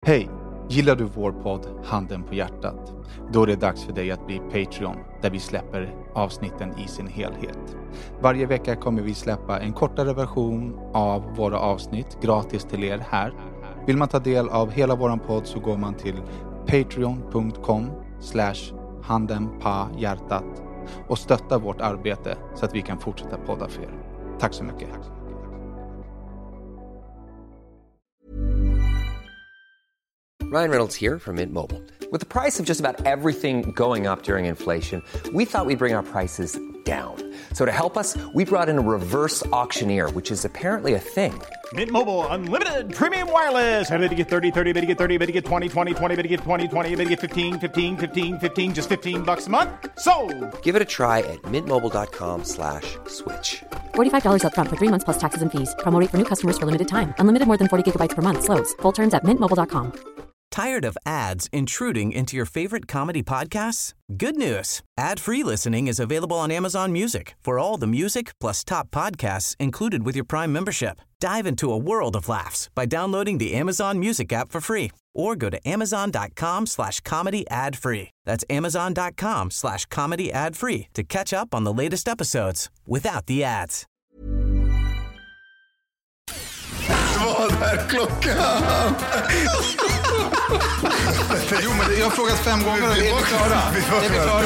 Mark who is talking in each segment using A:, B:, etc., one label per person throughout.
A: Hej! Gillar du vår podd Handen på hjärtat? Då är det dags för dig att bli Patreon, där vi släpper avsnitten i sin helhet. Varje vecka kommer vi släppa en kortare version av våra avsnitt gratis till er här. Vill man ta del av hela våran podd så går man till patreon.com/handenpahjärtat och stöttar vårt arbete så att vi kan fortsätta podda för er. Tack så mycket!
B: Ryan Reynolds here from Mint Mobile. With the price of just about everything going up during inflation, we thought we'd bring our prices down. So to help us, we brought in a reverse auctioneer, which is apparently a thing.
C: Mint Mobile Unlimited Premium Wireless. How to get 30, 30, bit to get 30, bit to get 20, 20, 20, bit to get 20, 20, bit to get 15, 15, 15, 15, just $15 a month? Sold!
B: Give it a try at mintmobile.com/switch.
D: $45 up front for 3 months plus taxes and fees. Promo rate for new customers for limited time. Unlimited more than 40 gigabytes per month. Slows full terms at mintmobile.com.
E: Tired of ads intruding into your favorite comedy podcasts? Good news. Ad-free listening is available on Amazon Music for all the music plus top podcasts included with your Prime membership. Dive into a world of laughs by downloading the Amazon Music app for free or go to amazon.com/comedy ad-free. That's amazon.com/comedy ad-free to catch up on the latest episodes without the ads.
F: Vad är klockan?
A: Jo, men jag har frågat 5 gånger och är vi klara? Är vi klara?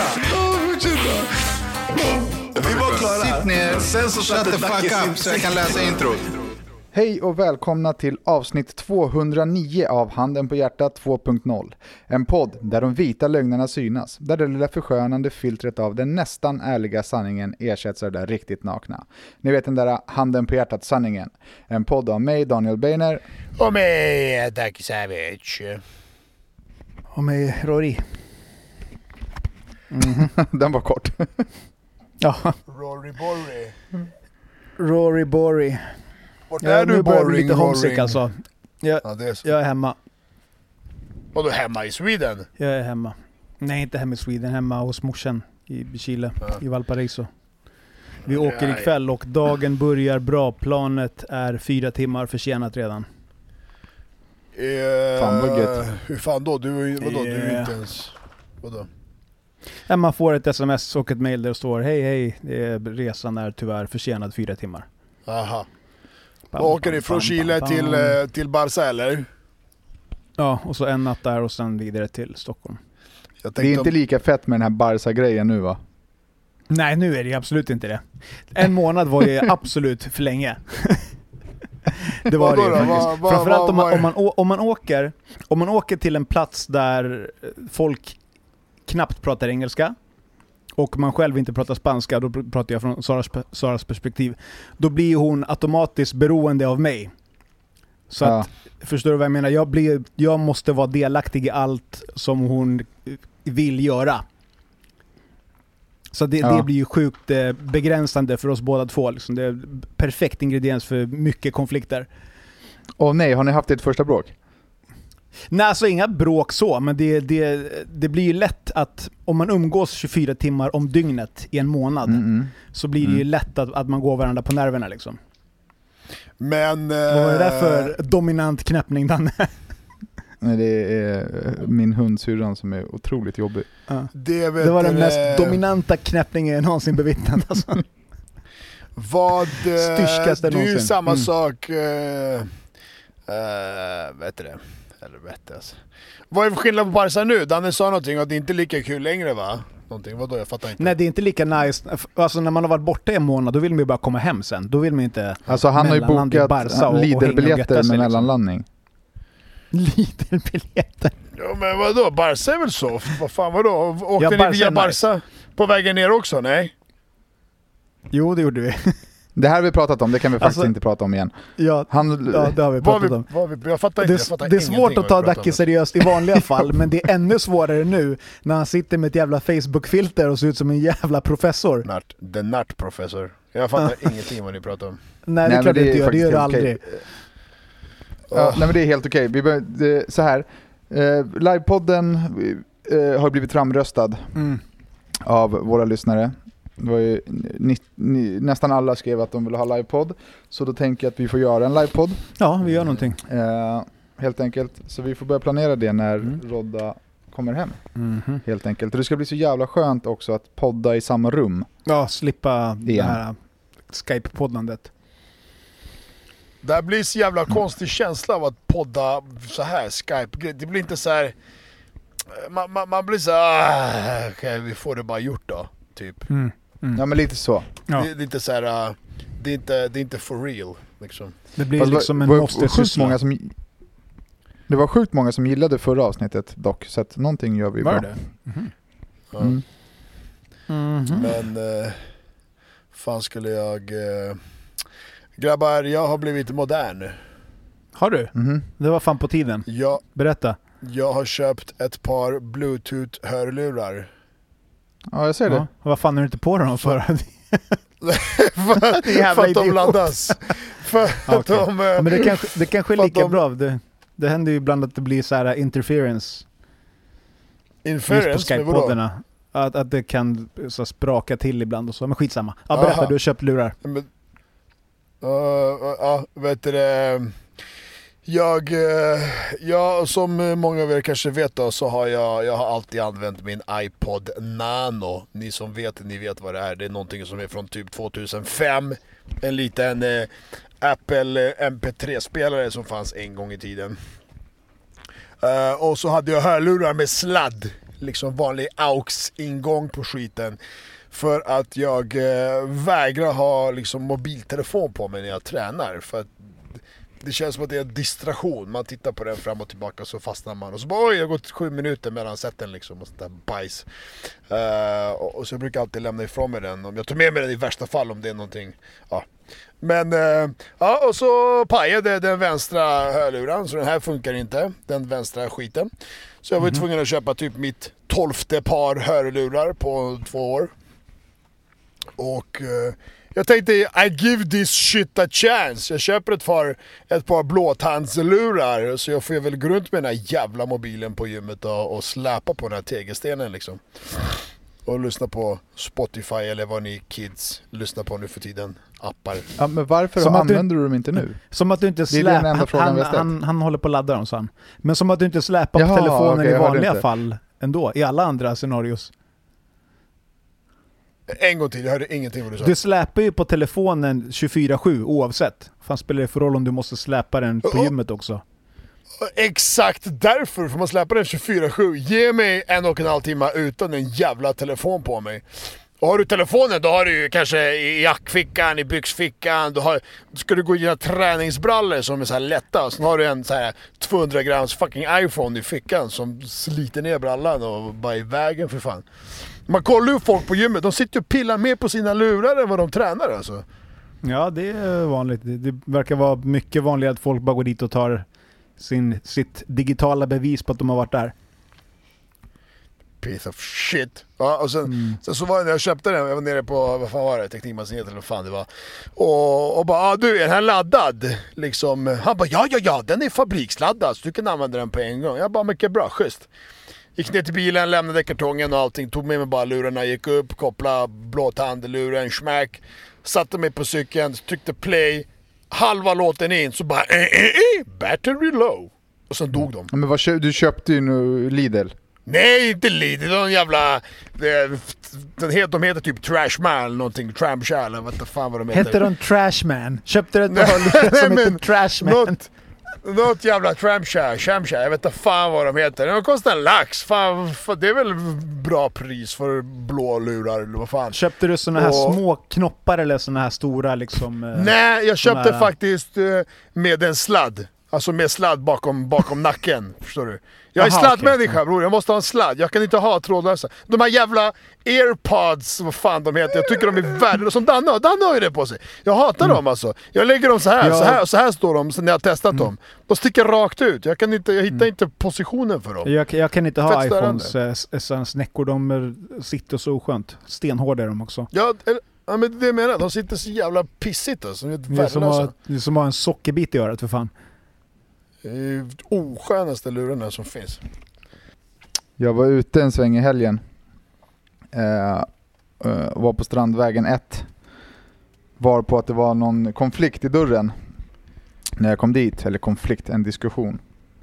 F: Vi var klara.
A: Sitt ner,
F: Sen så
A: shut the fuck up så jag kan läsa introt.
G: Hej och välkomna till avsnitt 209 av Handen på hjärtat 2.0. En podd där de vita lögnerna synas, där det lilla förskönande filtret av den nästan ärliga sanningen ersätts av det där riktigt nakna. Ni vet den där Handen på hjärtat sanningen. En podd av mig, Daniel Beiner.
H: Och mig, Taki Savage.
G: Och mig, Rory. Den var kort. Ja. Rory Borry.
H: Vart är du,
G: nu börjar jag bli lite
H: Roring?
G: homesick alltså. Jag är hemma.
H: Vadå hemma i Sweden?
G: Jag är hemma. Nej, inte hemma i Sweden. Hemma hos morsan i Chile, i Valparaiso. Vi åker ikväll och dagen börjar bra. Planet är 4 timmar försenat redan.
H: Fan vad gött. Hur fan då? Du är inte ens... Vadå?
G: Ja, man får ett sms och ett mail där det står hej, resan är tyvärr försenad 4 timmar.
H: Aha. Åker ni från Chile till Barca eller?
G: Ja, och så en natt där och sen vidare till Stockholm.
F: Det är inte lika fett med den här Barca-grejen nu, va?
G: Nej, nu är det absolut inte det. 1 månad var ju absolut för länge. Det var det faktiskt. Framförallt om man åker till en plats där folk knappt pratar engelska och man själv inte pratar spanska, då pratar jag från Saras perspektiv. Då blir hon automatiskt beroende av mig. Så att, förstår du vad jag menar? Jag måste vara delaktig i allt som hon vill göra. Så det blir ju sjukt begränsande för oss båda två. Liksom. Det är perfekt ingrediens för mycket konflikter.
F: Nej, har ni haft ett första bråk?
G: Nej, alltså inga bråk så, men det blir ju lätt att om man umgås 24 timmar om dygnet i en månad så blir det ju lätt att man går varandra på nerverna liksom.
H: Men
G: vad var det där för dominant knäppning, Danne?
F: Nej, det är min hundsyrran som är otroligt jobbig.
G: Ja. Det var den mest dominanta knäppningen jag någonsin bevittnat alltså.
H: Vad
G: styrskaste
H: det är ju
G: någonsin.
H: samma sak vet du det? Helvete alltså. Vad är för skillnad på Barca nu? Danne sa någonting att det inte är lika kul längre, va? Någonting, vadå? Jag fattar inte.
G: Nej, det är inte lika nice. Alltså när man har varit borta en månad, då vill man ju bara komma hem sen. Då vill man inte...
F: Alltså han har ju bokat Lidl-biljetter med mellanlandning.
G: Lidl-biljetter?
H: Ja, men vadå? Barca är väl soft? Vad fan, vadå? Åkte ni via Barca på vägen ner också, nej?
G: Jo, det gjorde vi.
F: Det här har vi pratat om, det kan vi faktiskt inte prata om igen.
G: Ja, det har vi pratat om.
H: Jag fattar inte.
G: Det är svårt att ta Dacke seriöst i vanliga fall, men det är ännu svårare nu när han sitter med ett jävla Facebook-filter och ser ut som en jävla professor.
H: The nut professor. Jag fattar ingenting vad ni pratar om.
G: Nej, det är klart inte gör. Det gör du aldrig.
F: Nej, men det är helt okej. Så här. Livepodden har blivit framröstad av våra lyssnare. Det var ju nästan alla skrev att de ville ha livepodd. Så då tänker jag att vi får göra en livepodd.
G: Ja, vi gör någonting.
F: helt enkelt. Så vi får börja planera det när Rodda kommer hem. Helt enkelt. Och det ska bli så jävla skönt också att podda i samma rum.
G: Ja, slippa det här Skype-poddandet.
H: Det blir så jävla konstig känsla av att podda så här Skype. Det blir inte så här. Man blir så här, okay, vi får det bara gjort då, typ.
F: Ja, men lite så.
G: Ja.
H: Det är inte så här, det är inte for real liksom.
G: Det blir liksom en måste-syssla.
F: Det var sjukt många som gillade förra avsnittet dock, så att någonting gör vi bra.
G: Var det?
H: Men fan skulle jag grabbar, jag har blivit modern.
G: Har du? Det var fan på tiden. Berätta.
H: Jag har köpt ett par Bluetooth-hörlurar.
F: Ja, jag ser det.
G: Vad fan är du inte på dem för?
H: för att de laddas. För att de,
G: men det kanske är lika bra. Det händer ju ibland att det blir så här interference.
H: Interference med vadå?
G: Att det kan så spraka till ibland och så. Men skitsamma. Ja, berätta, du har köpt lurar.
H: Men, vet du det? Jag som många av er kanske vet då, så har jag har alltid använt min iPod Nano. Ni som vet, ni vet vad det är. Det är någonting som är från typ 2005. En liten Apple MP3-spelare som fanns en gång i tiden. Och så hade jag hörlurar med sladd. Liksom vanlig AUX-ingång på skiten. För att jag vägrar ha liksom mobiltelefon på mig när jag tränar. För att det känns som att det är en distraktion. Man tittar på den fram och tillbaka och så fastnar man. Och så bara, oj, jag har gått 7 minuter mellan sätten liksom. Och sånt där bajs. Och så jag brukar alltid lämna ifrån mig den. Jag tar med mig den i värsta fall om det är någonting. Ja. Men, och så pajade den vänstra hörluran. Så den här funkar inte. Den vänstra skiten. Så jag var tvungen att köpa typ mitt 12:e par hörlurar på 2 år. Och jag tänkte, I give this shit a chance. Jag köper ett par blåtandslurar. Så jag får väl gå runt med den här jävla mobilen på gymmet och släpa på den här tegelstenen liksom. Och lyssna på Spotify eller vad ni kids lyssnar på nu för tiden. Appar.
F: Ja, men varför använder du dem inte nu?
G: Som att du inte släpar. Han håller på att ladda dem, så han. Men som att du inte släpar på telefonen i vanliga fall ändå. I alla andra scenarios.
H: En gång till, jag hörde ingenting vad du sa.
G: Du släpar ju på telefonen 24/7 oavsett. Fan, spelar det för roll om du måste släpa den på gymmet också?
H: Exakt därför får man släppa den 24/7. Ge mig 1,5 timmar utan en jävla telefon på mig. Och har du telefonen, då har du ju kanske i jackfickan, i byxfickan. Då ska du gå i dina träningsbrallor som är så här lätta. Och sen har du en så här 200 grams fucking iPhone i fickan som sliter ner brallan och bara i vägen för fan. Man kollar ju folk på gymmet, de sitter och pillar mer på sina lurar än vad de tränar alltså.
G: Ja, det är vanligt. Det verkar vara mycket vanligt att folk bara går dit och tar sitt digitala bevis på att de har varit där.
H: Piece of shit. Ja, och sen så var det när jag köpte den, jag var nere på, vad fan var det, Teknikmagasinet eller vad fan det var. Och bara, du, är den här laddad? Liksom, han bara, ja, den är fabriksladdad så du kan använda den på en gång. Jag bara, mycket bra, schysst. Gick ner till bilen, lämnade kartongen och allting, tog med mig bara lurarna, gick upp, kopplade blåtandluren, smack, satte mig på cykeln, tryckte play, halva låten in, så bara battery low. Och sen dog de.
F: Men du köpte ju nu Lidl.
H: Nej, inte Lidl, de jävla de heter typ Trashman eller någonting, Tramshall eller vad fan vad de heter.
G: Heter de Trashman? Köpte du ett hörlur som heter Trashman?
H: Något jävla Tramshall, jag vet inte fan vad de heter. De kostar en lax, fan, det är väl bra pris för blå lurar eller vad fan.
G: Köpte du såna här små knoppar eller såna här stora liksom?
H: Nej, jag köpte faktiskt med en sladd. Alltså med sladd bakom nacken, förstår du? Jag är sladdmänniska, bror. Jag måste ha en sladd. Jag kan inte ha trådlösa. De här jävla AirPods, vad fan de heter. Jag tycker de är värre. Som Danne har ju det på sig. Jag hatar dem alltså. Jag lägger dem så här står de när jag har testat dem. De sticker rakt ut. Jag hittar inte positionen för dem.
G: Jag kan inte ha iPhones snäckor. De sitter så oskönt. Stenhårda är de också.
H: Ja, men det menar jag. De sitter så jävla pissigt alltså.
G: Det är som att ha en sockerbit i örat för fan.
H: Oskönaste lurarna som finns.
F: Jag var ute en sväng i helgen. Var på Strandvägen 1. Var på att det var någon konflikt i dörren när jag kom dit. Eller konflikt, en diskussion.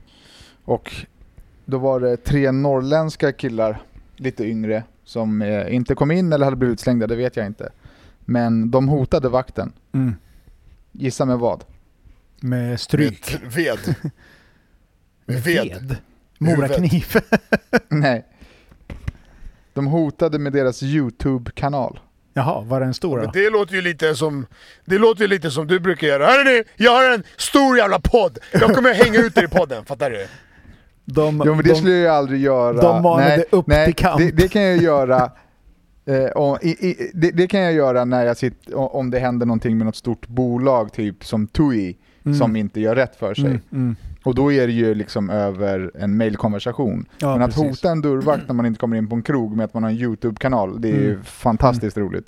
F: Och då var det 3 norrländska killar, lite yngre, som inte kom in eller hade blivit slängda, det vet jag inte. Men de hotade vakten. Gissa med vad?
G: Med stryk.
H: Med ved. Med ved.
G: Morakniv.
F: Nej. De hotade med deras YouTube-kanal.
G: Jaha, var den stor då?
H: Det låter ju lite som du brukar göra. Hörrni, jag har en stor jävla podd. Jag kommer hänga ut er i podden, fattar du?
F: Men det skulle jag aldrig göra.
G: De manade upp till kamp.
F: Det kan jag göra. Det kan jag göra när jag sitter, om det händer någonting med något stort bolag typ som TUI som inte gör rätt för sig. Och då är det ju liksom över en mailkonversation. Ja, men att hota en dörrvakt när man inte kommer in på en krog med att man har en YouTube-kanal, det är ju fantastiskt roligt.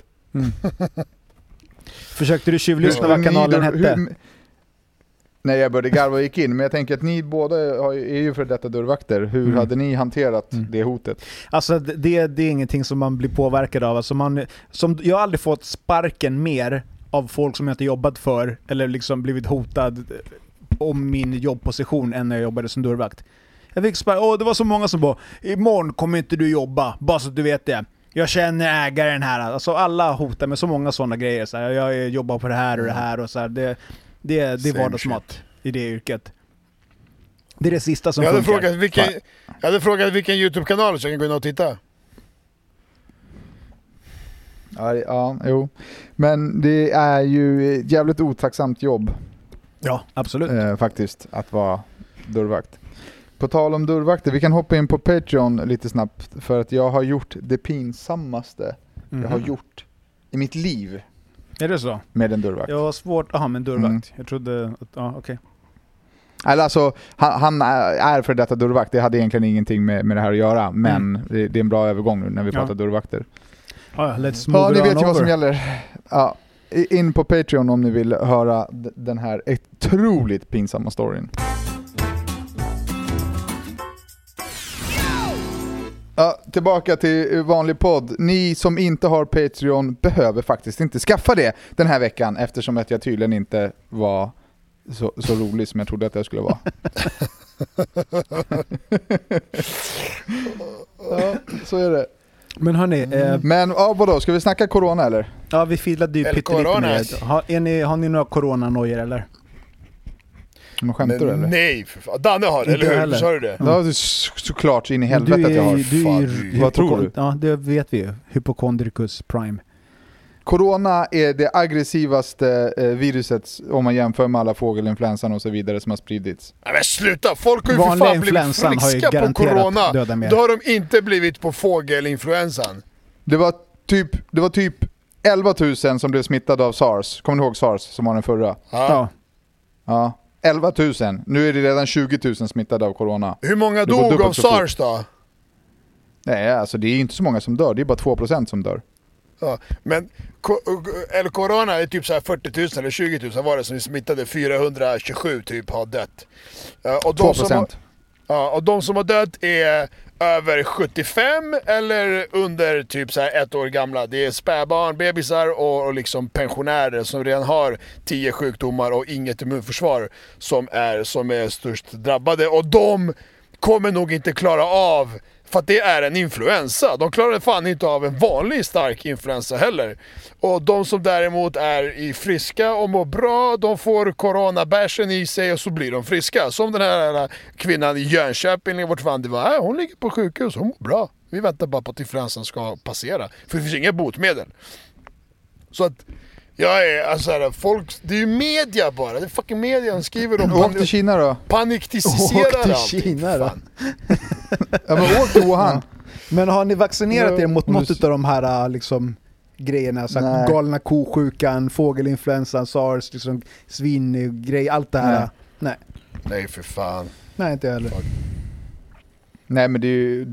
G: Försökte du tjuvlyssna vad kanalen hette?
F: Nej, jag började garva och gick in, men jag tänker att ni båda är ju för detta dörrvakter. Hur hade ni hanterat det hotet?
G: Alltså det är ingenting som man blir påverkad av. Alltså jag har aldrig fått sparken mer av folk som jag inte jobbat för eller liksom blivit hotad om min jobbposition än när jag jobbade som dörrvakt. Jag fick det var så många som bara, imorgon kommer inte du jobba, bara så att du vet det. Jag känner ägaren här. Alltså alla hotar med så många sådana grejer. Så här, jag jobbar på det här och det här. Och så här, det är vardagsmat i det yrket. Det är det sista som funkar.
H: Jag hade frågat vilken YouTube-kanal så jag kan gå in och titta.
F: Ja, jo. Men det är ju ett jävligt otacksamt jobb.
G: Ja, absolut.
F: Faktiskt, att vara dörrvakt. På tal om dörrvakter, vi kan hoppa in på Patreon lite snabbt. För att jag har gjort det pinsammaste jag har gjort i mitt liv.
G: Är det så?
F: Med en dörrvakt.
G: Jag har svårt, med en dörrvakt. Jag trodde att, okej.
F: Alltså, han är för detta dörrvakt. Det hade egentligen ingenting med det här att göra. Men det är en bra övergång nu när vi pratar dörrvakter.
G: Let's move
F: ni vet ju
G: over.
F: vad som gäller. Ja, in på Patreon om ni vill höra den här otroligt pinsamma storyn. Ja, tillbaka till vanlig podd. Ni som inte har Patreon behöver faktiskt inte skaffa det den här veckan, eftersom att jag tydligen inte var så rolig som jag trodde att jag skulle vara. Ja, så är det.
G: Men hörni,
F: men vadå, ska vi snacka corona eller?
G: Ja, vi filade ju pyttelite med. Har ni några coronanojor eller?
F: Man skämtar du eller?
H: Nej, för fan. Danne har det, eller hur? Sa du det?
F: Ja, såklart in i helvete att jag har. Vad tror du?
G: Ja, det vet vi ju. Hypochondricus prime.
F: Corona är det aggressivaste viruset om man jämför med alla fågelinfluensan och så vidare som har spridits.
H: Nej men sluta, folk har ju för fan blivit friska på corona. Då har de inte blivit på fågelinfluensan.
F: Det var typ 11 000 som blev smittade av SARS. Kommer ni ihåg SARS som var den förra? Ja. 11 000. Nu är det redan 20 000 smittade av corona.
H: Hur många dog av SARS då?
F: Nej, alltså det är inte så många som dör. Det är bara 2% som dör.
H: Ja, men eller corona är typ så här 40 000 eller 20 000 var det som smittade, 427 typ har dött. Och
F: 2%.
H: Och de som har dött är över 75 eller under typ så här 1 år gamla. Det är spädbarn, bebisar och liksom pensionärer som redan har 10 sjukdomar och inget immunförsvar som är störst drabbade. Och de kommer nog inte klara av, för att det är en influensa. De klarar fan inte av en vanlig stark influensa heller. Och de som däremot är friska och mår bra, de får coronabärsen i sig och så blir de friska. Som den här kvinnan i Jönköping, vart fan det var. Hon ligger på sjukhus, hon mår bra. Vi väntar bara på att influensan ska passera. För det finns inga botemedel. Så att folk, det är ju media bara. Det är fucking media, skriver de.
F: Åk till Kina då.
H: Paniktiserar
G: allt. Åk till Kina då.
F: Ja, men åk till Wuhan.
G: Men har ni vaccinerat er mot något av de här liksom grejerna, så här, galna kosjukan, fågelinfluensan, SARS, liksom svingrej, allt det här?
H: Nej för fan.
G: Nej, inte heller.
F: Nej, men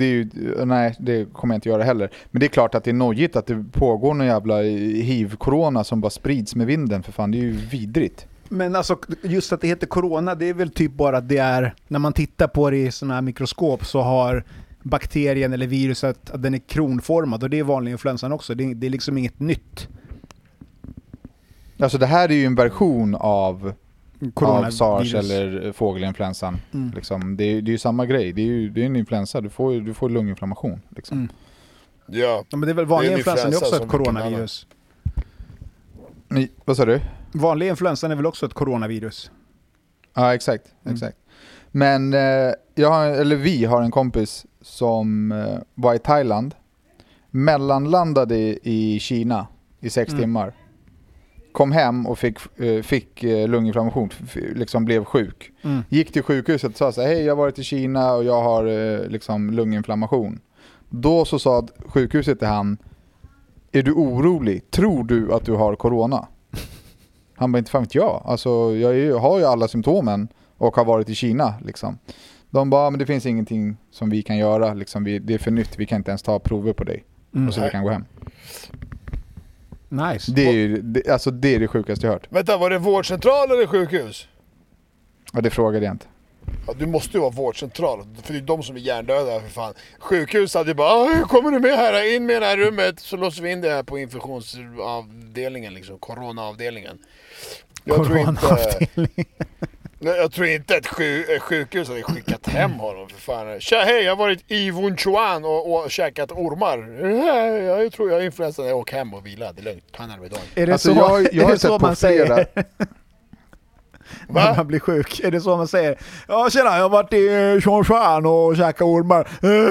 F: det kommer jag inte göra heller. Men det är klart att det är nojigt att det pågår någon jävla hiv-corona som bara sprids med vinden, för fan, det är ju vidrigt.
G: Men alltså, just att det heter corona, det är väl typ bara att det är, när man tittar på det i sådana här mikroskop så har bakterien eller viruset, att den är kronformad, och det är vanlig influensan också. Det är liksom inget nytt.
F: Alltså det här är ju en version av av SARS eller fågelinfluensan. Liksom. Det är ju samma grej. Det är en influensa. Du får lunginflammation. Liksom.
H: Ja,
G: men det är väl vanlig influensan är också ett coronavirus.
F: Vad sa du?
G: Vanlig influensan är väl också ett coronavirus?
F: Ja, exakt. Men vi har en kompis som var i Thailand, mellanlandade i Kina i 6 timmar. Kom hem och fick lunginflammation, liksom blev sjuk. Gick till sjukhuset och sa så här: hej, jag har varit i Kina och jag har liksom lunginflammation. Då så sa sjukhuset till han: är du orolig? Tror du att du har corona? Han bara, inte fan vet jag. Alltså, jag har ju alla symptomen och har varit i Kina. Liksom. De bara, men det finns ingenting som vi kan göra. Liksom, det är för nytt, vi kan inte ens ta prover på dig. Och så vi kan gå hem.
G: Nice.
F: Det är det sjukaste jag hört.
H: Vänta, var det vårdcentral eller sjukhus?
F: Ja, det frågade jag inte.
H: Ja, du måste ju vara vårdcentral, för det är de som är hjärndöda för fan. Sjukhus hade ju bara, kommer du med här, in med det här rummet, så låser vi in det här på infektionsavdelningen, liksom, coronaavdelningen. Jag tror inte att sjukhus hade skickat hem honom för fan. Tja, hej, jag har varit i Wunchuan och käkat ormar. Jag tror jag har influensan, jag åker hem och vila, det är lugnt, ta en arbetsdag.
G: Är det så, jag har sett på flera...
H: Va?
G: Man blir sjuk. Är det så man säger? Ja, tjena, jag har varit i Chongchuan och käkat ormar.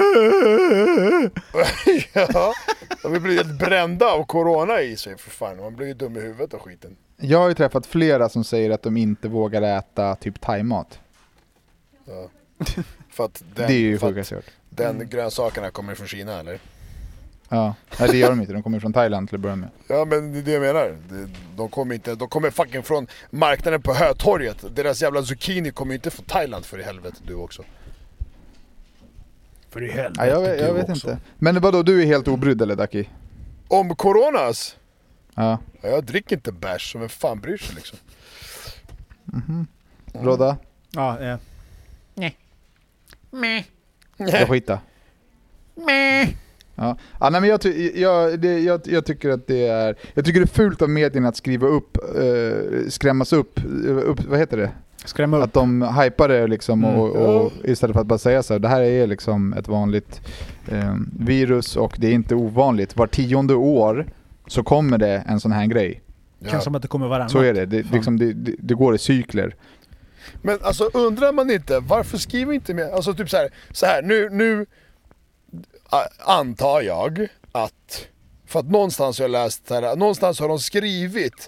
H: Ja, de blir helt brända av corona i sig för fan. Man blir ju dum i huvudet och skiten.
F: Jag har ju träffat flera som säger att de inte vågar äta typ thaimat.
H: Ja. För att
F: det är ju sjukt.
H: Den grönsakerna kommer från Kina, eller?
F: Ja, nej, det gör de inte. De kommer från Thailand till att börja med.
H: Ja, men det är det jag menar. De kommer fucking från marknaden på Hötorget. Deras jävla zucchini kommer inte från Thailand, för i helvete, du också.
G: För i helvete,
F: ja, jag vet inte. Men vadå, du är helt obrydd eller, Daki?
H: Om coronas?
F: Ja.
H: Jag dricker inte bärs, som en fan bryr sig liksom.
F: Rodda?
G: Ja,
I: Nej. Meh.
F: Jag skita.
I: Meh.
F: Ja, nej, men jag tycker att det är... Jag tycker det är fult av medierna att skrämmas upp, vad heter det?
G: Skrämma upp.
F: Att de hypar det liksom och istället för att bara säga så här, det här är liksom ett vanligt virus och det är inte ovanligt. Var 10:e år så kommer det en sån här grej.
G: Det känns som att det kommer varannat.
F: Så är det. Det går i cykler.
H: Men alltså, undrar man inte, varför skriver inte mer? Alltså typ så här nu antar jag att, för att någonstans har jag läst här, någonstans har de skrivit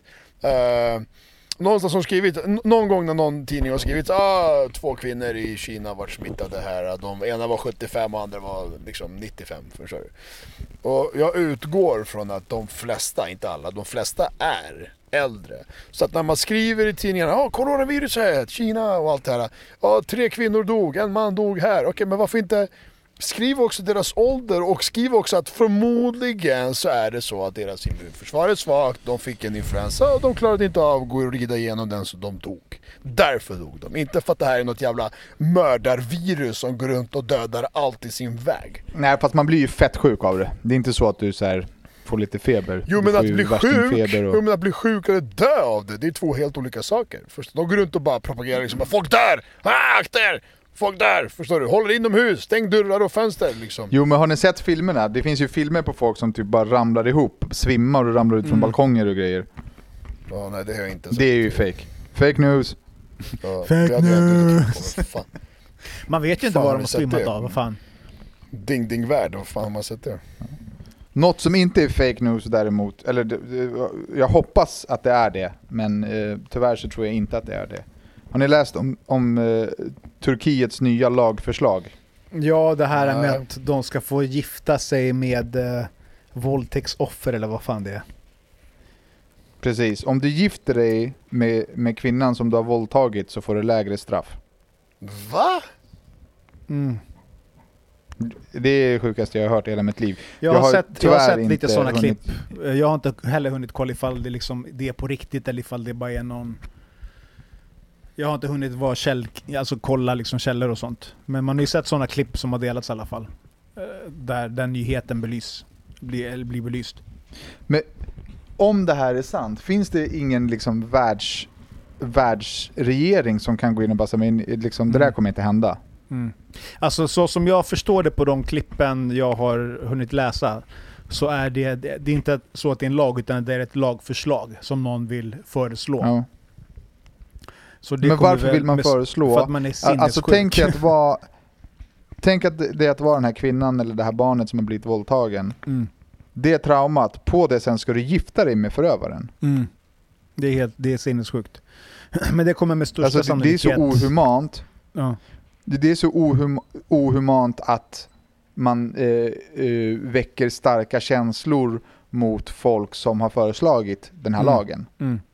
H: någon gång när någon tidning har skrivit 2 kvinnor i Kina var smittade här, de ena var 75 och andra var liksom 95, förstår du? Och jag utgår från att de flesta, inte alla, de flesta är äldre. Så att när man skriver i tidningarna, coronaviruset, Kina och allt det här, 3 kvinnor dog, en man dog här. Okej, men varför inte skriv också deras ålder och skriv också att förmodligen så är det så att deras immunförsvar är svagt, de fick en influensa och de klarade inte av att gå och rida igenom den, så de dog. Därför dog de. Inte för att det här är något jävla mördarvirus som går runt och dödar allt i sin väg.
F: Nej, fast man blir ju fett sjuk av det. Det är inte så att du så här får lite feber.
H: Jo, men att bli sjuk eller dö av det är 2 helt olika saker. Först, de går runt och bara propagerar liksom, folk dör! Akter! Folk där, förstår du? Håller inomhus, stäng dörrar och fönster liksom.
F: Jo, men har ni sett filmerna? Det finns ju filmer på folk som typ bara ramlar ihop, svimmar och ramlar ut från balkonger och grejer.
H: Ja, nej, det har jag inte sett.
F: Det är ju fake. Fake news.
H: Ja,
G: fake news. Man vet ju inte vad de har svimmat av, vad fan.
H: Ding värld, vad fan har man sett det?
F: Något som inte är fake news däremot, eller jag hoppas att det är det, men tyvärr så tror jag inte att det är det. Har ni läst om Turkiets nya lagförslag?
G: Ja, det här med att de ska få gifta sig med våldtäktsoffer eller vad fan det är.
F: Precis. Om du gifter dig med kvinnan som du har våldtagit så får du lägre straff.
H: Va?
F: Det är det sjukaste jag har hört i hela mitt liv.
G: Jag har sett lite sådana klipp. Jag har inte heller hunnit kolla ifall det, liksom, det är på riktigt eller ifall det bara är någon... Jag har inte hunnit kolla liksom källor och sånt. Men man har ju sett sådana klipp som har delats i alla fall. Där den nyheten blir belyst.
F: Men om det här är sant, finns det ingen liksom världsregering som kan gå in och bara säga, liksom, det där kommer inte hända.
G: Alltså så som jag förstår det på de klippen jag har hunnit läsa, så är det är inte så att det är en lag, utan det är ett lagförslag som någon vill föreslå.
F: Ja.
G: Så det
F: men varför vill man föreslå?
G: För att man är sinnessjuk.
F: Alltså tänk att det att vara den här kvinnan eller det här barnet som har blivit våldtagen. Det är traumat. På det sen ska du gifta dig med förövaren.
G: Det är sinnessjukt. Men det kommer med största sannolikhet.
F: Det är så ohumant.
G: Ja.
F: Det är så ohumant att man väcker starka känslor mot folk som har föreslagit den här lagen.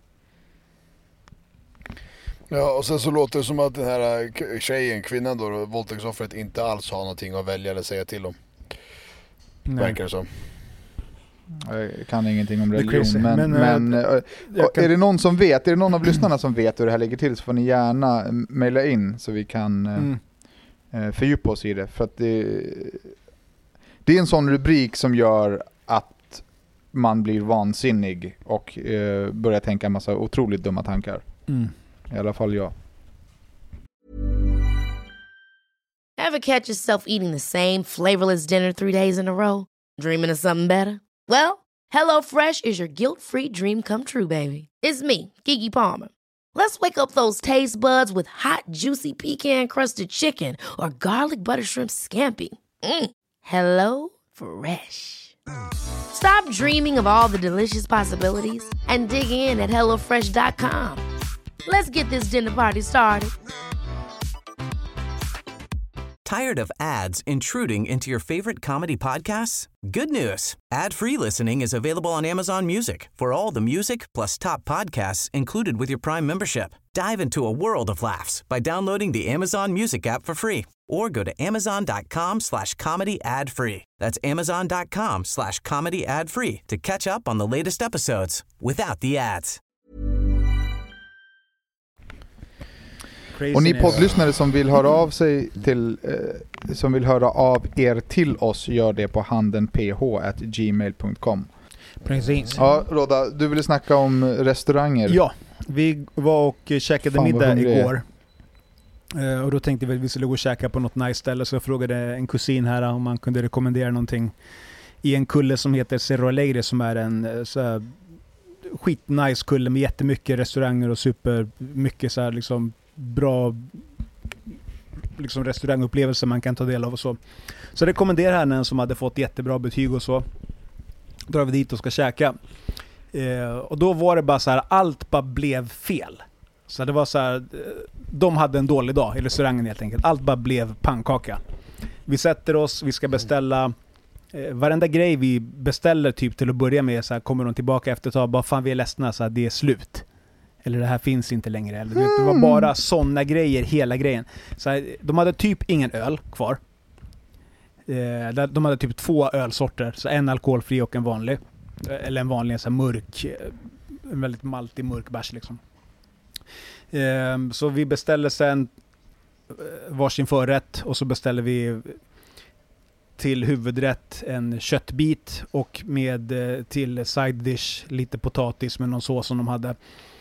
H: Ja, och sen så låter det som att den här kvinnan då, våldtäktsoffret, inte alls har någonting att välja eller säga till om. Verkar det som.
F: Jag kan ingenting om religion, men är det någon som vet, är det någon av lyssnarna som vet hur det här ligger till, så får ni gärna mejla in så vi kan fördjupa oss i det. För att det är en sån rubrik som gör att man blir vansinnig och börjar tänka en massa otroligt dumma tankar. I alla fall jag.
J: Ever catch yourself eating the same flavorless dinner 3 days in a row? Dreaming of something better? Well, HelloFresh is your guilt-free dream come true, baby. It's me, Keke Palmer. Let's wake up those taste buds with hot, juicy pecan-crusted chicken or garlic butter shrimp scampi. Hello Fresh. Stop dreaming of all the delicious possibilities and dig in at HelloFresh.com. Let's get this dinner party started.
E: Tired of ads intruding into your favorite comedy podcasts? Good news. Ad-free listening is available on Amazon Music for all the music plus top podcasts included with your Prime membership. Dive into a world of laughs by downloading the Amazon Music app for free or go to amazon.com/comedy ad-free. That's amazon.com/comedy ad-free to catch up on the latest episodes without the ads.
F: Och ni poddlyssnare som vill höra av sig till som vill höra av er till oss, gör det på handenph@gmail.com.
G: Precis.
F: Ja, Rodda, du ville snacka om restauranger.
G: Ja, vi var och käkade middag igår. Och då tänkte vi att vi skulle gå och käka på något nice ställe, så jag frågade en kusin här om man kunde rekommendera någonting i en kulle som heter Cerro Alegre, som är en så här skitnice kulle med jättemycket restauranger och supermycket så här liksom bra liksom restaurangupplevelser man kan ta del av och så. Så rekommenderar han en som hade fått jättebra betyg och så. Drar vi dit och ska käka. Och då var det bara så här, allt bara blev fel. Så det var så här, de hade en dålig dag i restaurangen helt enkelt. Allt bara blev pannkaka. Vi sätter oss, vi ska beställa varenda grej vi beställer typ till att börja med, så här, kommer de tillbaka efter ett tag, bara fan vi är ledsna, så här, det är slut. Eller det här finns inte längre. Eller, det var bara såna grejer, hela grejen. Så här, de hade typ ingen öl kvar. De hade typ 2 ölsorter. Så en alkoholfri och en vanlig. Eller en vanlig så här mörk, en väldigt maltig mörk bärs liksom. Så vi beställer sen varsin förrätt. Och så beställer vi till huvudrätt en köttbit. Och med till side dish lite potatis med någon sås som de hade.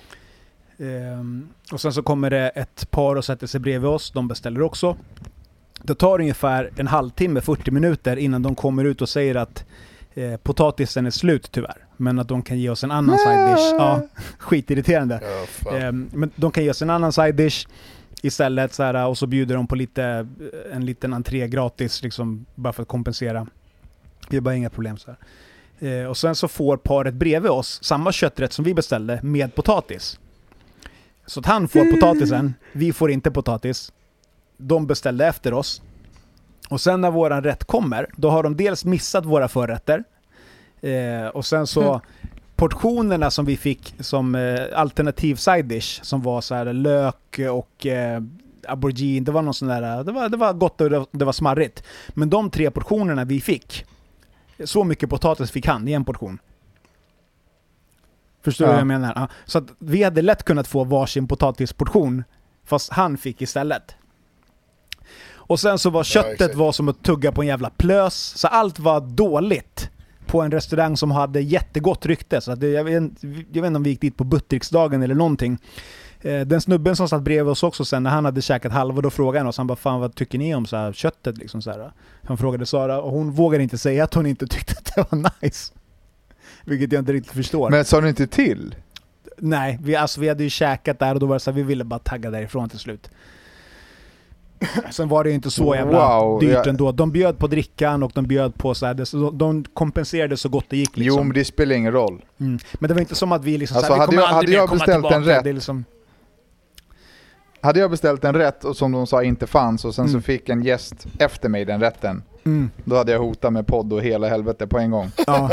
G: Och sen så kommer det ett par och sätter sig bredvid oss. De beställer också. Det tar ungefär en halvtimme, 40 minuter innan de kommer ut och säger att potatisen är slut tyvärr. Men att de kan ge oss en annan side dish. Ja, skitirriterande. Men de kan ge oss en annan side dish istället så här, och så bjuder de på en liten entré gratis liksom, bara för att kompensera. Det är bara inga problem så här. Och sen så får paret bredvid oss samma kötträtt som vi beställde med potatis. Så att han får potatisen, vi får inte potatis. De beställde efter oss. Och sen när våran rätt kommer, då har de dels missat våra förrätter. Och sen så portionerna som vi fick som alternativ side dish, som var så här lök och aubergine, det var någon sån där, det var gott och det var smarrigt. Men de 3 portionerna vi fick, så mycket potatis fick han i en portion. Förstår du vad jag menar? Ja. Så att vi hade lätt kunnat få varsin potatisportion, fast han fick istället. Och sen så var köttet var som att tugga på en jävla plös. Så allt var dåligt på en restaurang som hade jättegott rykte. Så att jag vet inte om vi gick dit på Buttricksdagen eller någonting. Den snubben som satt bredvid oss också sen när han hade käkat halva, då frågade han oss, han bara, fan vad tycker ni om så här köttet liksom så här. Han frågade Sara och hon vågade inte säga att hon inte tyckte att det var nice. Vilket jag inte riktigt förstår.
F: Men sa du inte till?
G: Nej, vi hade ju käkat där och då var det så här, vi ville bara tagga därifrån till slut. Sen var det ju inte så jävla dyrt ändå. De bjöd på drickan och de bjöd på så här, de kompenserade så gott det gick liksom.
F: Jo, men det spelar ingen roll.
G: Men det var inte som att vi liksom
F: alltså,
G: så här, vi kommer aldrig mer komma tillbaka.
F: Rätt,
G: det liksom...
F: Hade jag beställt en rätt och som de sa inte fanns och sen så fick en gäst efter mig den rätten, då hade jag hotat med podd och hela helvete på en gång.
G: Ja.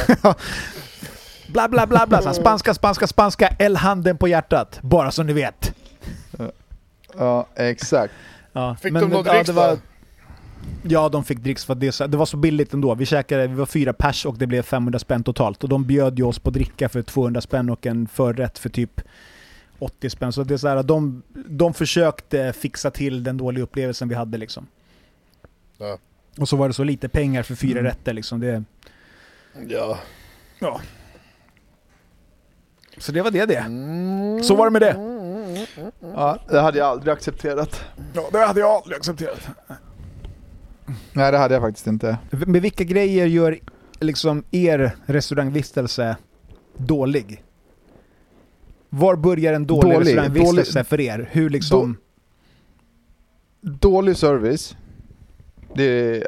G: Bla bla bla bla, spanska, handen på hjärtat, bara som ni vet.
F: Ja, exakt.
H: Ja. Fick de något dricks då?
G: Ja, de fick dricks för det var så billigt ändå. Vi var 4 pers och det blev 500 spänn totalt. Och de bjöd ju oss på dricka för 200 spänn och en förrätt för typ 80 spänn. Så det är så här, de försökte fixa till den dåliga upplevelsen vi hade liksom.
H: Ja.
G: Och så var det så lite pengar för 4 rätter liksom. Det...
H: Ja.
G: Så det var det. Så var det med det.
F: Ja, det hade jag aldrig accepterat.
G: Ja, det hade jag aldrig accepterat.
F: Nej, det hade jag faktiskt inte.
G: Med vilka grejer gör liksom er restaurangvistelse dålig? Var börjar en dålig restaurangvistelse för er? Hur liksom...
F: Dålig service. Det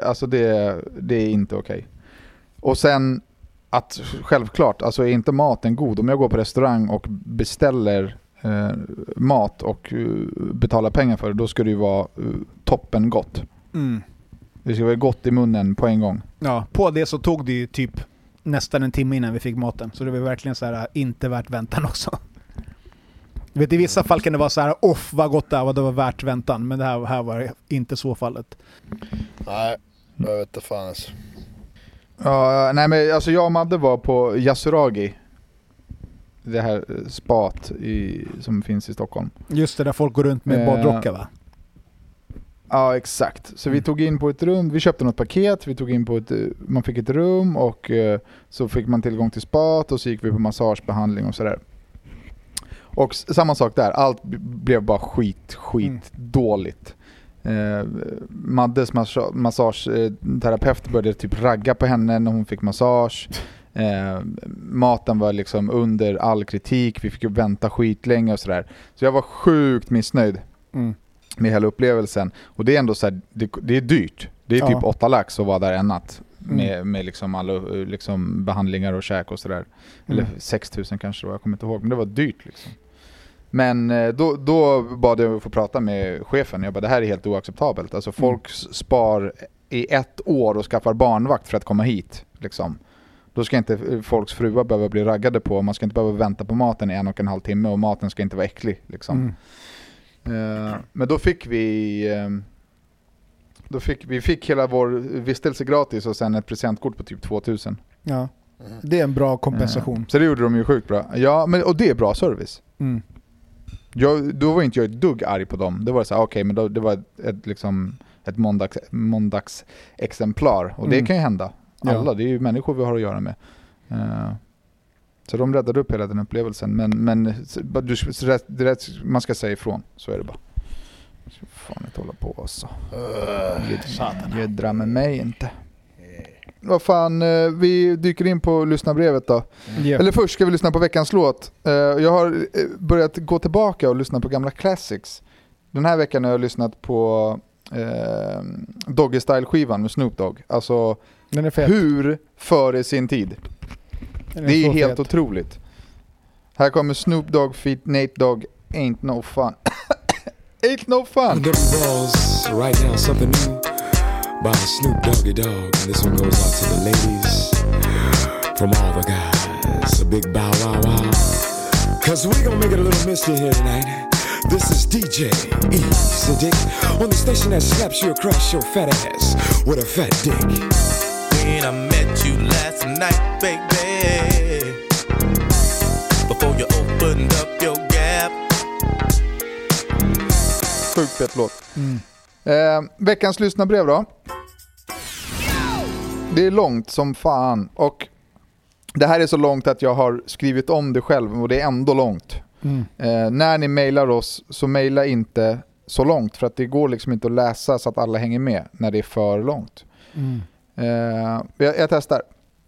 F: är inte okej. Och sen att självklart, alltså är inte maten god. Om jag går på restaurang och beställer mat och betalar pengar för det, då ska det ju vara toppen gott. Det ska vara gott i munnen på en gång. Ja,
G: på det så tog det ju typ nästan en timme innan vi fick maten. Så det var verkligen så här inte värt väntan också. Vet, i vissa fall kan det vara så här, vad gott det var värt väntan. Men det här var inte så fallet.
H: Nej, jag vet inte fan alltså.
F: Ja, nej men alltså jag och Madde var på Yasuragi. Det här spat som finns i Stockholm.
G: Just det, där folk går runt med badrockar va?
F: Ja, exakt. Så vi tog in på ett rum, vi köpte något paket, man fick ett rum och så fick man tillgång till spat och så gick vi på massagebehandling och sådär. Och samma sak där, allt blev bara skit dåligt. Maddes massageterapeut började typ ragga på henne när hon fick massage. Maten var liksom under all kritik, vi fick vänta skitlänge och sådär. Så jag var sjukt missnöjd med hela upplevelsen. Och det är ändå så här, det är dyrt. Det är typ 8 lax att vara där en natt med liksom alla liksom behandlingar och käk och sådär. Eller 6 000 kanske då, jag kommer inte ihåg, men det var dyrt liksom. Men då bad jag att få prata med chefen. Jag bara, det här är helt oacceptabelt. Alltså folk spar i 1 år och skaffar barnvakt för att komma hit liksom. Då ska inte folks fruar behöva bli raggade på. Man ska inte behöva vänta på maten i 1,5 timme och maten ska inte vara äcklig liksom. Men då fick vi fick hela vår vistelse gratis och sen ett presentkort på typ 2000.
G: Ja. Det är en bra kompensation.
F: Så det gjorde de ju sjukt bra. Ja, men och det är bra service. Då var inte jag ett dugg arg på dem. Det var så här, okej, men det var ett måndagsexemplar och det kan ju hända. Alla, det är ju människor vi har att göra med. Så de räddade upp hela den upplevelsen. Men man ska säga ifrån, så är det bara. Så fan inte hålla på så. Jädra med mig inte. Vad fan, vi dyker in på lyssnarbrevet då. Eller först ska vi lyssna på veckans låt. Jag har börjat gå tillbaka och lyssna på gamla classics. Den här veckan har jag lyssnat på Doggy Style-skivan med Snoop Dogg. Alltså,
G: den är fet.
F: Hur före sin tid. Det är helt otroligt. Här kommer Snoop Dogg feat Nate Dogg, Ain't No Fun. Ain't No Fun.
K: Right now something new by Snoop Doggy Dogg. And this one goes out to the ladies from all the guys. A big bow wow wow. Cause we gonna make it a little misty here tonight. This is DJ Easy Dick on the station that slaps you across your fat ass with a fat dick.
L: When I met you last night, baby, before you opened up your gap.
F: Sjukt fett låt. Veckans lyssnarbrev då. Det är långt som fan och det här är så långt att jag har skrivit om det själv och det är ändå långt. När ni mejlar oss så mejla inte så långt, för att det går liksom inte att läsa så att alla hänger med när det är för långt. Jag testar.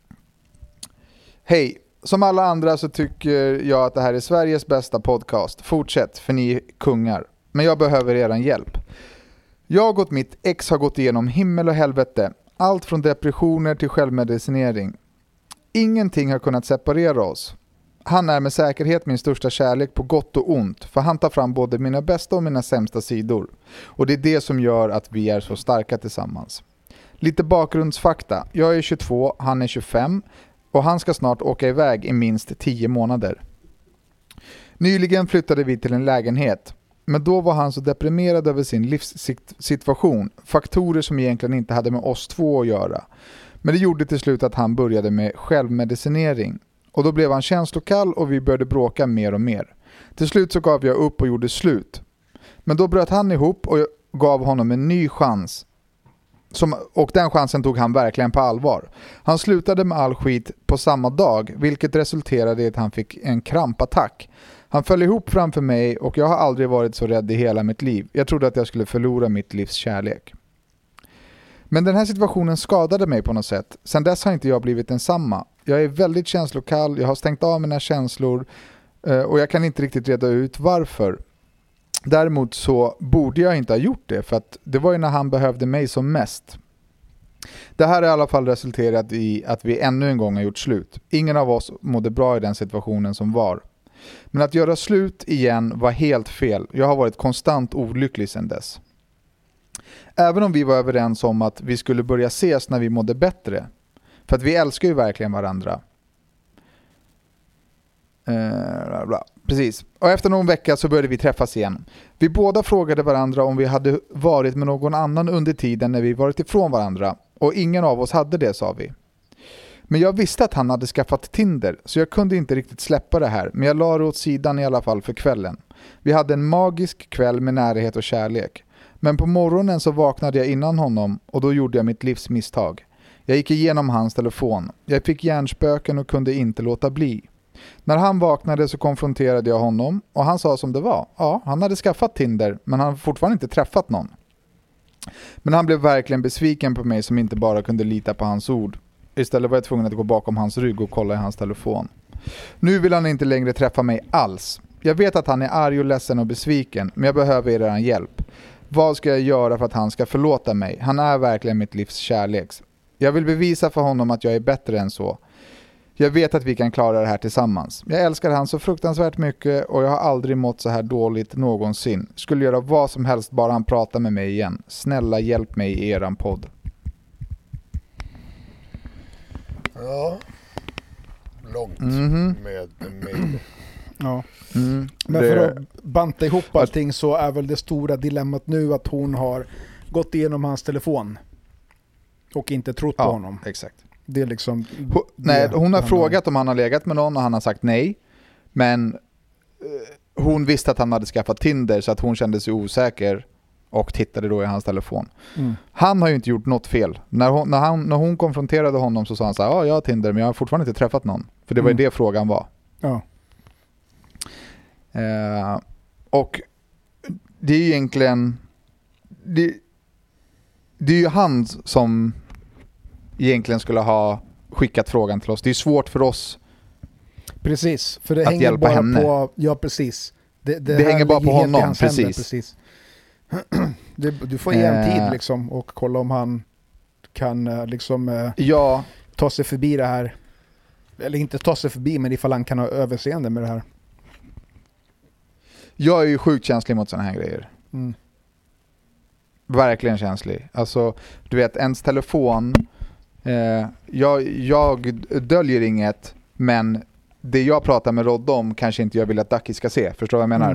F: Hej, som alla andra så tycker jag att det här är Sveriges bästa podcast. Fortsätt, för ni är kungar. Men jag behöver eran hjälp. Jag och mitt ex har gått igenom himmel och helvete. Allt från depressioner till självmedicinering. Ingenting har kunnat separera oss. Han är med säkerhet min största kärlek på gott och ont, för han tar fram både mina bästa och mina sämsta sidor. Och det är det som gör att vi är så starka tillsammans. Lite bakgrundsfakta. Jag är 22, han är 25 och han ska snart åka iväg i minst 10 månader. Nyligen flyttade vi till en lägenhet, men då var han så deprimerad över sin livssituation, faktorer som egentligen inte hade med oss två att göra. Men det gjorde till slut att han började med självmedicinering. Och då blev han känslokall och vi började bråka mer och mer. Till slut så gav jag upp och gjorde slut. Men då bröt han ihop och jag gav honom en ny chans. Och den chansen tog han verkligen på allvar. Han slutade med all skit på samma dag, vilket resulterade i att han fick en krampattack. Han föll ihop framför mig och jag har aldrig varit så rädd i hela mitt liv. Jag trodde att jag skulle förlora mitt livs kärlek. Men den här situationen skadade mig på något sätt. Sen dess har inte jag blivit densamma. Jag är väldigt känslokall, jag har stängt av mina känslor och jag kan inte riktigt reda ut varför. Däremot så borde jag inte ha gjort det, för att det var ju när han behövde mig som mest. Det här har i alla fall resulterat i att vi ännu en gång har gjort slut. Ingen av oss mådde bra i den situationen som var. Men att göra slut igen var helt fel. Jag har varit konstant olycklig sedan dess. Även om vi var överens om att vi skulle börja ses när vi mådde bättre. För att vi älskar ju verkligen varandra. Precis. Och efter någon vecka så började vi träffas igen. Vi båda frågade varandra om vi hade varit med någon annan under tiden när vi varit ifrån varandra. Och ingen av oss hade det, sa vi. Men jag visste att han hade skaffat Tinder, så jag kunde inte riktigt släppa det här. Men jag la det åt sidan i alla fall för kvällen. Vi hade en magisk kväll med närhet och kärlek. Men på morgonen så vaknade jag innan honom och då gjorde jag mitt livs misstag. Jag gick igenom hans telefon. Jag fick hjärnspöken och kunde inte låta bli. När han vaknade så konfronterade jag honom och han sa som det var. Ja, han hade skaffat Tinder men han hade fortfarande inte träffat någon. Men han blev verkligen besviken på mig som inte bara kunde lita på hans ord. Istället var jag tvungen att gå bakom hans rygg och kolla i hans telefon. Nu vill han inte längre träffa mig alls. Jag vet att han är arg och ledsen och besviken, men jag behöver er hjälp. Vad ska jag göra för att han ska förlåta mig? Han är verkligen mitt livs kärlek. Jag vill bevisa för honom att jag är bättre än så. Jag vet att vi kan klara det här tillsammans. Jag älskar han så fruktansvärt mycket och jag har aldrig mått så här dåligt någonsin. Skulle göra vad som helst bara han pratar med mig igen. Snälla hjälp mig i eran podd.
H: Ja. Långt med mig.
G: Ja. Men för att banta ihop allting så är väl det stora dilemmat nu att hon har gått igenom hans telefon och inte trott på honom.
F: Exakt.
G: Det är liksom
F: hon har frågat om han har legat med någon och han har sagt nej. Men hon visste att han hade skaffat Tinder så att hon kände sig osäker och tittade då i hans telefon. Han har ju inte gjort något fel. När hon konfronterade honom så sa han så här: ja, jag har Tinder men jag har fortfarande inte träffat någon. För det var ju det frågan var.
G: Ja.
F: Och det är ju egentligen det är ju han som egentligen skulle ha skickat frågan till oss. Det är svårt för oss.
G: Precis, för det hänger bara henne. På precis.
F: Det hänger bara på honom, precis.
G: Du får ge en tid liksom och kolla om han kan liksom ta sig förbi det här. Eller inte ta sig förbi, men ifall han kan ha överseende med det här.
F: Jag är ju sjukt känslig mot såna här grejer. Verkligen känslig. Alltså, du vet, ens telefon jag döljer inget, men det jag pratar med Rodde om kanske inte jag vill att Ducky ska se. Förstår vad jag menar?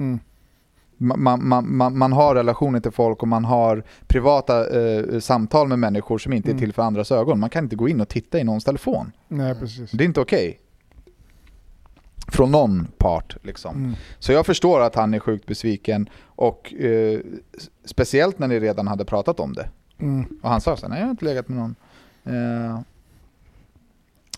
F: Man har relationer till folk och man har privata samtal med människor som inte är till för andras ögon. Man kan inte gå in och titta i någons telefon.
G: Nej, precis.
F: Det är inte okej. Från någon part liksom. Så jag förstår att han är sjukt besviken och speciellt när ni redan hade pratat om det. Och han sa så här: nej, jag har inte legat med någon.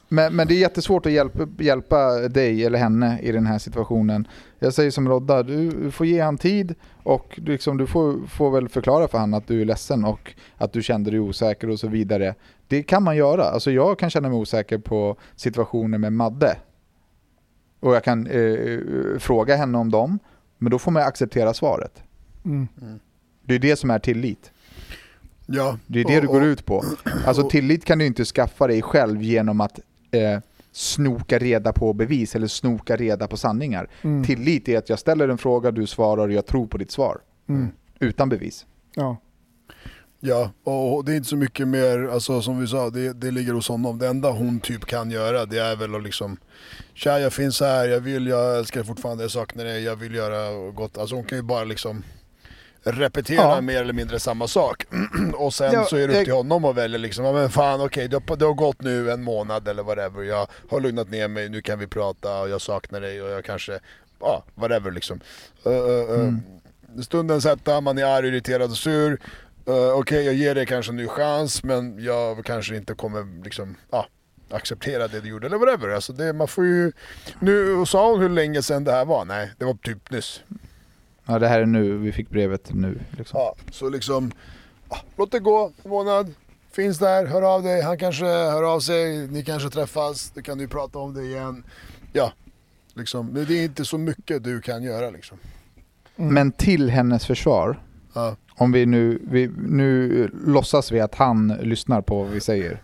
F: Men det är jättesvårt att hjälpa dig eller henne i den här situationen. Jag säger som Rodda, du får ge han tid och liksom, du får väl förklara för han att du är ledsen och att du kände dig osäker och så vidare. Det kan man göra. Alltså jag kan känna mig osäker på situationer med Madde. Och jag kan fråga henne om dem. Men då får man acceptera svaret. Det är det som är tillit.
H: Ja.
F: Det är det du går ut på. Alltså tillit kan du inte skaffa dig själv genom att snoka reda på bevis eller snoka reda på sanningar. Tillit är att jag ställer en fråga, du svarar och jag tror på ditt svar. Utan bevis.
H: Ja, och det är inte så mycket mer, alltså som vi sa, det ligger hos honom. Det enda hon typ kan göra, det är väl att liksom, tja, jag finns här, jag älskar fortfarande, jag saknar dig, jag vill göra gott. Alltså hon kan ju bara liksom repetera mer eller mindre samma sak. Och sen så är det upp till honom att välja liksom, men fan okej, det har gått nu en månad eller whatever, jag har lugnat ner mig, nu kan vi prata och jag saknar dig och jag kanske, whatever liksom. Stunden sätta, man är arg, irriterad och sur. Okej, jag ger dig kanske en ny chans, men jag kanske inte kommer liksom, acceptera det du gjorde eller whatever. Alltså det, man får ju, nu sa hon hur länge sedan det här var. Nej, det var typ nyss.
F: Ja, det här är nu, vi fick brevet nu liksom.
H: Ja, så liksom låt det gå en månad, finns där, hör av dig, han kanske hör av sig, ni kanske träffas, då kan du prata om det igen. Ja, liksom, det är inte så mycket du kan göra liksom.
F: Men till hennes försvar, om vi nu låtsas vi att han lyssnar på vad vi säger.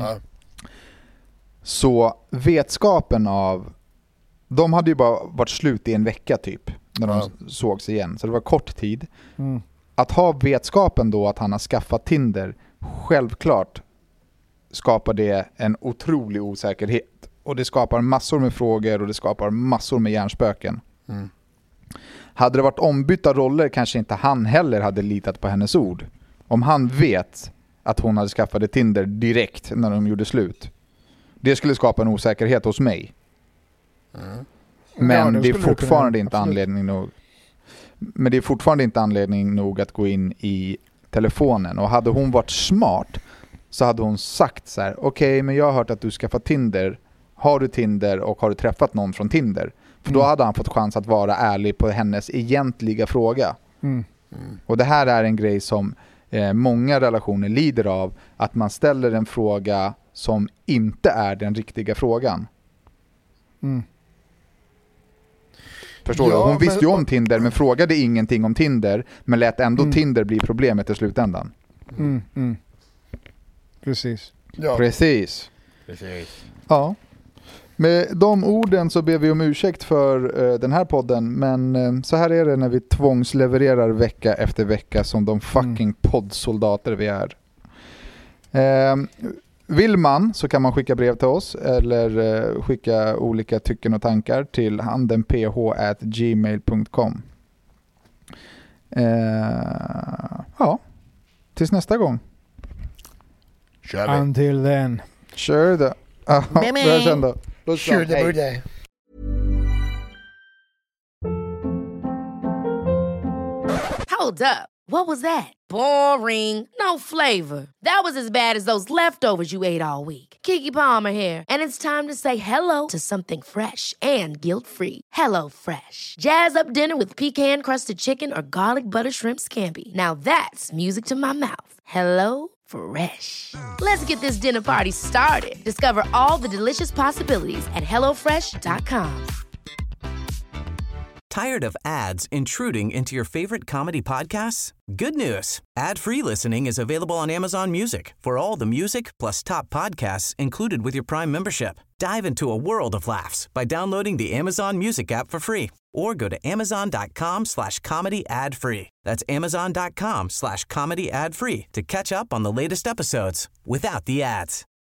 F: Så vetskapen av, de hade ju bara varit slut i en vecka typ när de sågs igen, så det var kort tid. Att ha vetskapen då att han har skaffat Tinder, självklart skapar det en otrolig osäkerhet, och det skapar massor med frågor och det skapar massor med hjärnspöken. Hade det varit ombytta roller kanske inte han heller hade litat på hennes ord. Om han vet att hon hade skaffat Tinder direkt när de gjorde slut, det skulle skapa en osäkerhet hos mig. Men det är fortfarande inte anledning nog. Men det är fortfarande inte anledning nog att gå in i telefonen. Och hade hon varit smart så hade hon sagt så här: okej, men jag har hört att du skaffat Tinder. Har du Tinder och har du träffat någon från Tinder? För då hade han fått chans att vara ärlig på hennes egentliga fråga. Och det här är en grej som många relationer lider av. Att man ställer en fråga som inte är den riktiga frågan. Förstår du? Hon visste ju om Tinder men frågade ingenting om Tinder, men lät ändå Tinder bli problemet i slutändan.
G: Precis.
H: Ja.
F: Precis. Ja. Med de orden så ber vi om ursäkt för den här podden, men så här är det när vi tvångslevererar vecka efter vecka som de fucking poddsoldater vi är. Vill man så kan man skicka brev till oss eller skicka olika tycken och tankar till handenph@gmail.com. Ja, tills nästa gång.
H: Kör vi.
G: Until then.
F: Kör det. Vi hörs sen då.
H: Kör det.
J: Hold up. What was that? Boring. No flavor. That was as bad as those leftovers you ate all week. Keke Palmer here, and it's time to say hello to something fresh and guilt-free. Hello Fresh. Jazz up dinner with pecan-crusted chicken or garlic butter shrimp scampi. Now that's music to my mouth. Hello Fresh. Let's get this dinner party started. Discover all the delicious possibilities at hellofresh.com.
E: Tired of ads intruding into your favorite comedy podcasts? Good news. Ad-free listening is available on Amazon Music for all the music plus top podcasts included with your Prime membership. Dive into a world of laughs by downloading the Amazon Music app for free or go to amazon.com/comedy ad-free. That's amazon.com/comedy ad-free to catch up on the latest episodes without the ads.